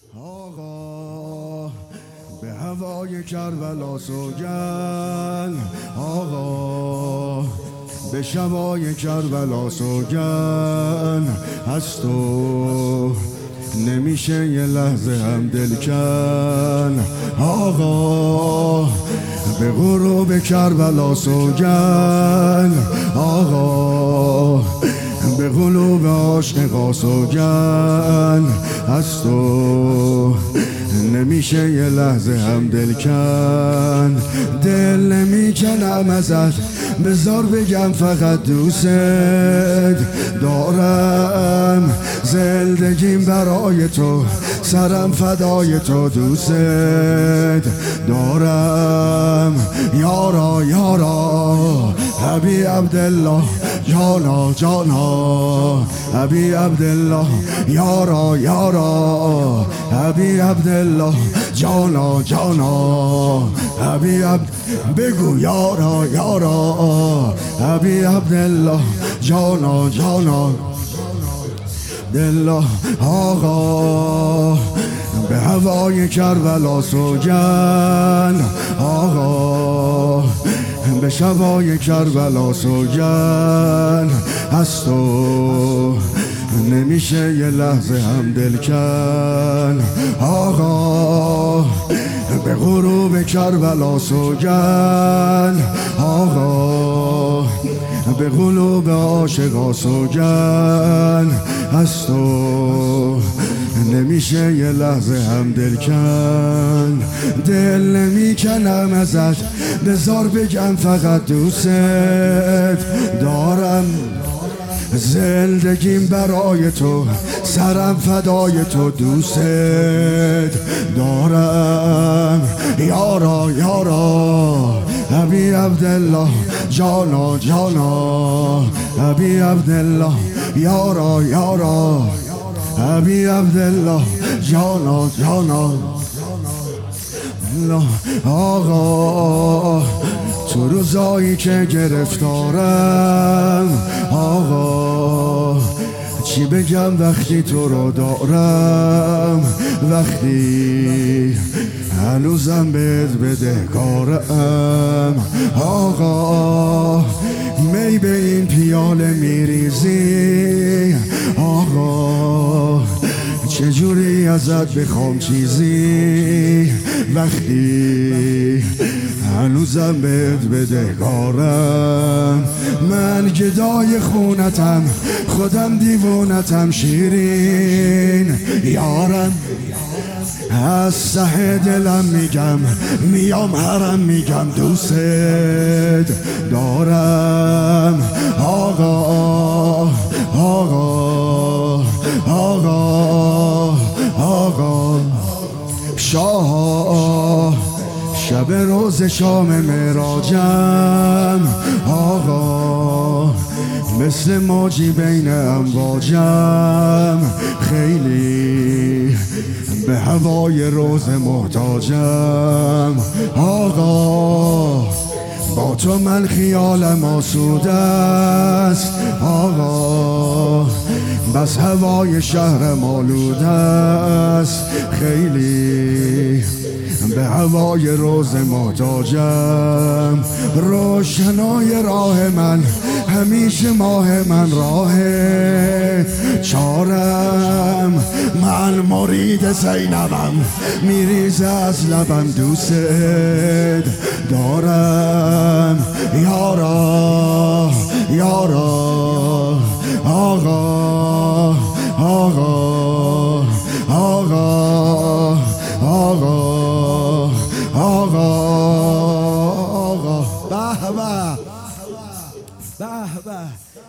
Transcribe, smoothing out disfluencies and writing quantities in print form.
آقا به هوای کربلا سوگند، آقا به شبای کربلا سوگند، از تو نمیشه یه لحظه هم دل کن. آقا به غروب کربلا سوگند، آقا به قلوب عاشقا سوگند، از تو نمیشه یه لحظه هم دل کن. دل نمیکنم ازت، بذار بگم فقط دوست دارم، زندگیم برای تو، سرم فدای تو، دوست دارم. یارا یارا ابی عبدالله، جانا جانا ابی عبدالله، یارا یارا ابی عبدالله، جانا جانا ابی عبد، بگو یارا یارا ابی عبدالله، جانا جانا دلا. آقا به هوای کربلا سوگند، آقا به شبای کربلا سوگند، از تو نمیشه یه لحظه هم دل کن. آقا به غروب کربلا سوگند، آقا به قلوب عاشقا سوگند، از تو نمیشه یه لحظه هم دل کن. دل نمیکنم ازت، بذار بگم فقط دوست دارم، زندگیم برای تو، سرم فدای تو، دوست دارم. یارا یارا ابی عبدالله، جانا جانا ابی عبدالله، یارا یارا ابی عبدالله، جانا جانا. آقا تو روزایی که گرفتارم، آقا چی بگم وقتی تو رو دارم، وقتی هنوزم بهت بدهکارم. آقا می به این پیاله میریزی، آقا چجوری ازت بخوام چیزی، وقتی هنوزم بهت بدهکارم. من گدای خونتم، خودم دیوونتم، شیرین یارم، از ته دلم میگم، میام هرم میگم دوست دارم. آقا آقا آقا آقا شاه شب روز شام معراجم، آقا مثل موجی بین امواجم، خیلی به هوای روز محتاجم. آقا با تو من خیالم آسوده است، آقا بس هوای شهرم آلوده است، خیلی به هوای روز محتاجم. روشنای راه من همیشه ماه من، راه چارم، من مرید زینبم، میریزه از لبم، دوست دارم. یارا یارا آقا آقا آقا آقا آقا آقا به به به به